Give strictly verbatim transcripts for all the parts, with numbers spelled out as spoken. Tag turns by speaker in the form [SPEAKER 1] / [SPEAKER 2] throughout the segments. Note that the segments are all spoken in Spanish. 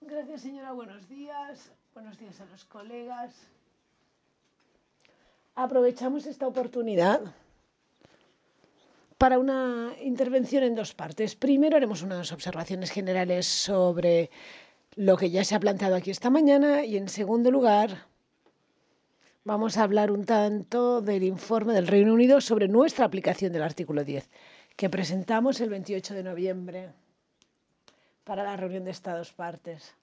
[SPEAKER 1] Gracias, señora. Buenos días. Buenos días a los colegas. Aprovechamos esta oportunidad para una intervención en dos partes. Primero haremos unas observaciones generales sobre lo que ya se ha planteado aquí esta mañana y, en segundo lugar, vamos a hablar un tanto del informe del Reino Unido sobre nuestra aplicación del artículo diez, que presentamos el veintiocho de noviembre para la reunión de Estados partes.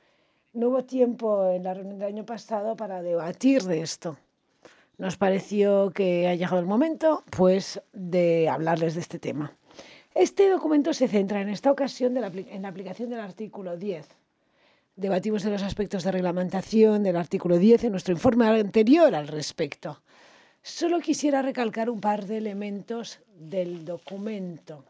[SPEAKER 1] No hubo tiempo en la reunión del año pasado para debatir de esto. Nos pareció que ha llegado el momento, pues, de hablarles de este tema. Este documento se centra en esta ocasión de la, en la aplicación del artículo diez. Debatimos de los aspectos de reglamentación del artículo diez en nuestro informe anterior al respecto. Solo quisiera recalcar un par de elementos del documento.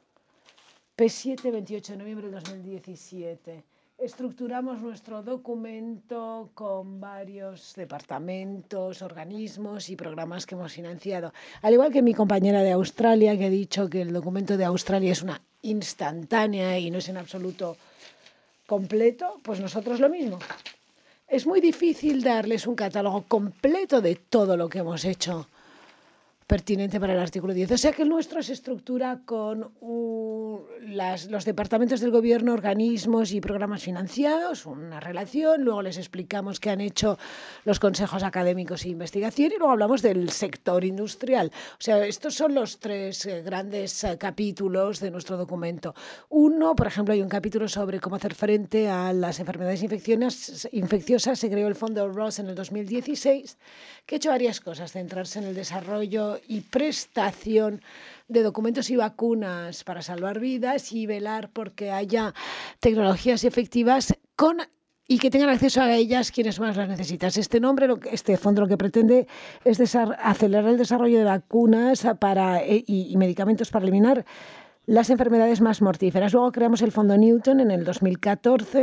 [SPEAKER 1] P siete, veintiocho de noviembre de dos mil diecisiete. Estructuramos nuestro documento con varios departamentos, organismos y programas que hemos financiado. Al igual que mi compañera de Australia, que ha dicho que el documento de Australia es una instantánea y no es en absoluto completo, pues nosotros lo mismo. Es muy difícil darles un catálogo completo de todo lo que hemos hecho pertinente para el artículo diez. O sea que el nuestro se estructura con uh, las, los departamentos del gobierno, organismos y programas financiados, una relación, luego les explicamos qué han hecho los consejos académicos e investigación y luego hablamos del sector industrial. O sea, estos son los tres eh, grandes eh, capítulos de nuestro documento. Uno, por ejemplo, hay un capítulo sobre cómo hacer frente a las enfermedades infecciosas. Se creó el Fondo Ross en el dos mil dieciséis, que ha hecho varias cosas: centrarse en el desarrollo y prestación de documentos y vacunas para salvar vidas y velar porque haya tecnologías efectivas con y que tengan acceso a ellas quienes más las necesitan. Este nombre, este fondo, lo que pretende es acelerar el desarrollo de vacunas para, y, y medicamentos para eliminar las enfermedades más mortíferas. Luego creamos el Fondo Newton en el dos mil catorce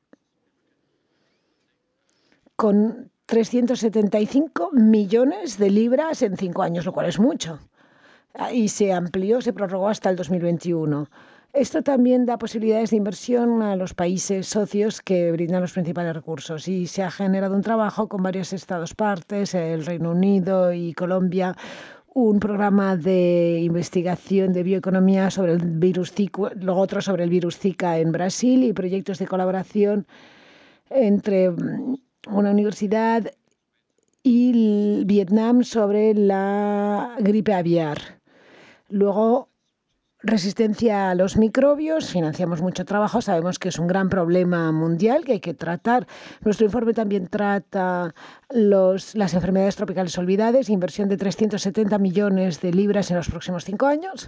[SPEAKER 1] con trescientos setenta y cinco millones de libras en cinco años, lo cual es mucho. Y se amplió, se prorrogó hasta el dos mil veintiuno. Esto también da posibilidades de inversión a los países socios que brindan los principales recursos y se ha generado un trabajo con varios estados partes, el Reino Unido y Colombia, un programa de investigación de bioeconomía sobre el virus Zika, luego otro sobre el virus Zika en Brasil y proyectos de colaboración entre una universidad y Vietnam sobre la gripe aviar. Luego, resistencia a los microbios, financiamos mucho trabajo, sabemos que es un gran problema mundial que hay que tratar. Nuestro informe también trata los, las enfermedades tropicales olvidadas, inversión de trescientos setenta millones de libras en los próximos cinco años,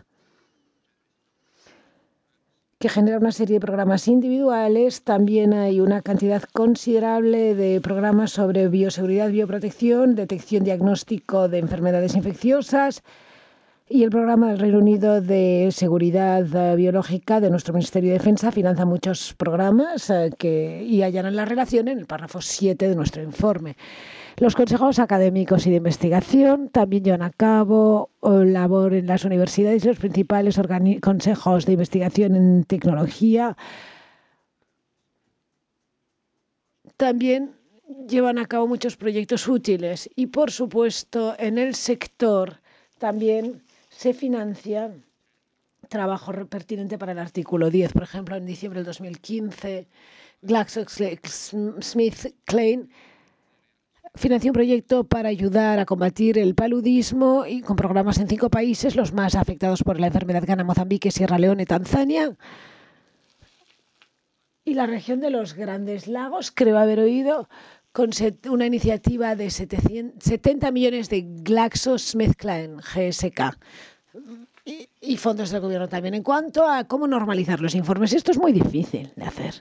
[SPEAKER 1] que genera una serie de programas individuales. También hay una cantidad considerable de programas sobre bioseguridad, bioprotección, detección, diagnóstico de enfermedades infecciosas, y el programa del Reino Unido de seguridad uh, biológica de nuestro Ministerio de Defensa financia muchos programas uh, que, y allanan la relación en el párrafo siete de nuestro informe. Los consejos académicos y de investigación también llevan a cabo uh, labor en las universidades y los principales consejos de investigación en tecnología. También llevan a cabo muchos proyectos útiles y, por supuesto, en el sector también se financia trabajo pertinente para el artículo diez. Por ejemplo, en diciembre del dos mil quince, GlaxoSmithKline financió un proyecto para ayudar a combatir el paludismo y con programas en cinco países, los más afectados por la enfermedad: Ghana, Mozambique, Sierra Leone, Tanzania y la región de los Grandes Lagos. Creo haber oído con una iniciativa de setenta millones de GlaxoSmithKline, G S K. Y, y fondos del gobierno también. En cuanto a cómo normalizar los informes, esto es muy difícil de hacer.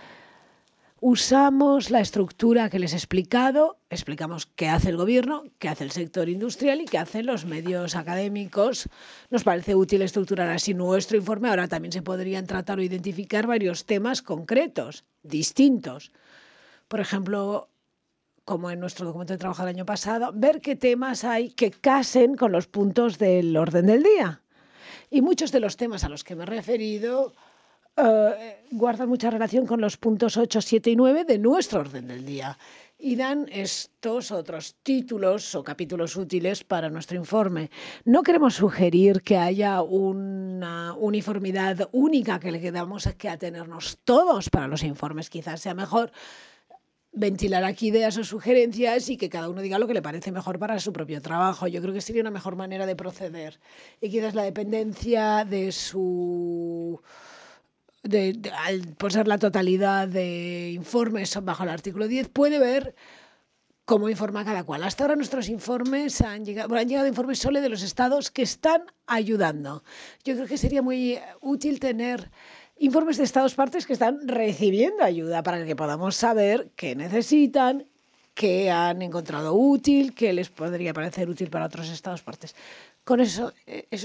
[SPEAKER 1] Usamos la estructura que les he explicado, explicamos qué hace el gobierno, qué hace el sector industrial y qué hacen los medios académicos. Nos parece útil estructurar así nuestro informe. Ahora también se podrían tratar o identificar varios temas concretos, distintos. Por ejemplo, como en nuestro documento de trabajo del año pasado, ver qué temas hay que casen con los puntos del orden del día. Y muchos de los temas a los que me he referido uh, guardan mucha relación con los puntos ocho, siete y nueve de nuestro orden del día y dan estos otros títulos o capítulos útiles para nuestro informe. No queremos sugerir que haya una uniformidad única que le quedamos que atenernos todos para los informes. Quizás sea mejor ventilar aquí ideas o sugerencias y que cada uno diga lo que le parece mejor para su propio trabajo. Yo creo que sería una mejor manera de proceder. Y quizás la dependencia de su... De, de, al poseer la totalidad de informes bajo el artículo diez, puede ver cómo informa cada cual. Hasta ahora nuestros informes han llegado, bueno, han llegado informes solo de los estados que están ayudando. Yo creo que sería muy útil tener informes de estados partes que están recibiendo ayuda para que podamos saber qué necesitan, qué han encontrado útil, qué les podría parecer útil para otros estados partes. Con eso, eso